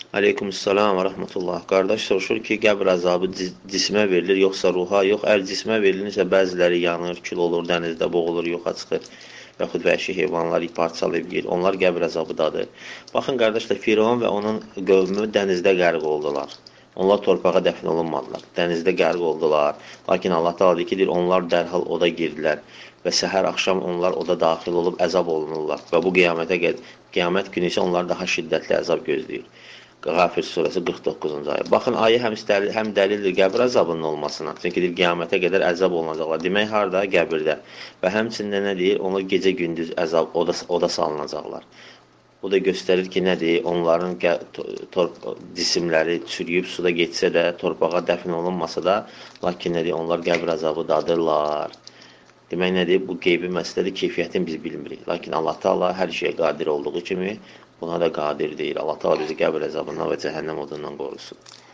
Aleykümselam və rəhmətullah. Qardaş soruşur ki, qəbr əzabı cismə verilir, yoxsa ruha? Yox, əgər cismə verilirsə, bəziləri yanır, kül olur, dənizdə boğulur, yoxa çıxır. Yaxud vəhşi heyvanlar parçalayıb yeyir. Onlar qəbr əzabıdadır. Baxın, qardaşlar, Firon və onun qövmü dənizdə qərq oldular. Onlar torpağa dəfn olunmadılar. Dənizdə qərq oldular. Lakin Allah Teala deyir ki, onlar dərhal oda girdilər və səhər axşam onlar oda daxil olub əzab olunurlar və bu qiyamət günü isə onlar daha şiddətli əzab gözləyir. Qafir surəsi 49-cu ayə. Baxın, ayə həm dəlildir qəbr əzabının olmasına. Çünki deyir, qiyamətə qədər əzab olunacaqlar. Demək, harada? Qəbirdə. Və həmçində nə deyir? Onlar gecə-gündüz əzab, oda salınacaqlar. Bu da göstərir ki, nədir? Onların cisimləri çürüyüb suda getsə də, torpağa dəfn olunmasa da, lakin nədir? Onlar qəbr əzabı dadırlar. Demək nədir? Bu qeybi məsələdir, keyfiyyətini biz bilmirik. Lakin Allah Teala hər şeyə qadir olduğu kimi buna da qadir deyil. Allah Teala bizi qəbr əzabından və cəhənnəm odundan qorusun.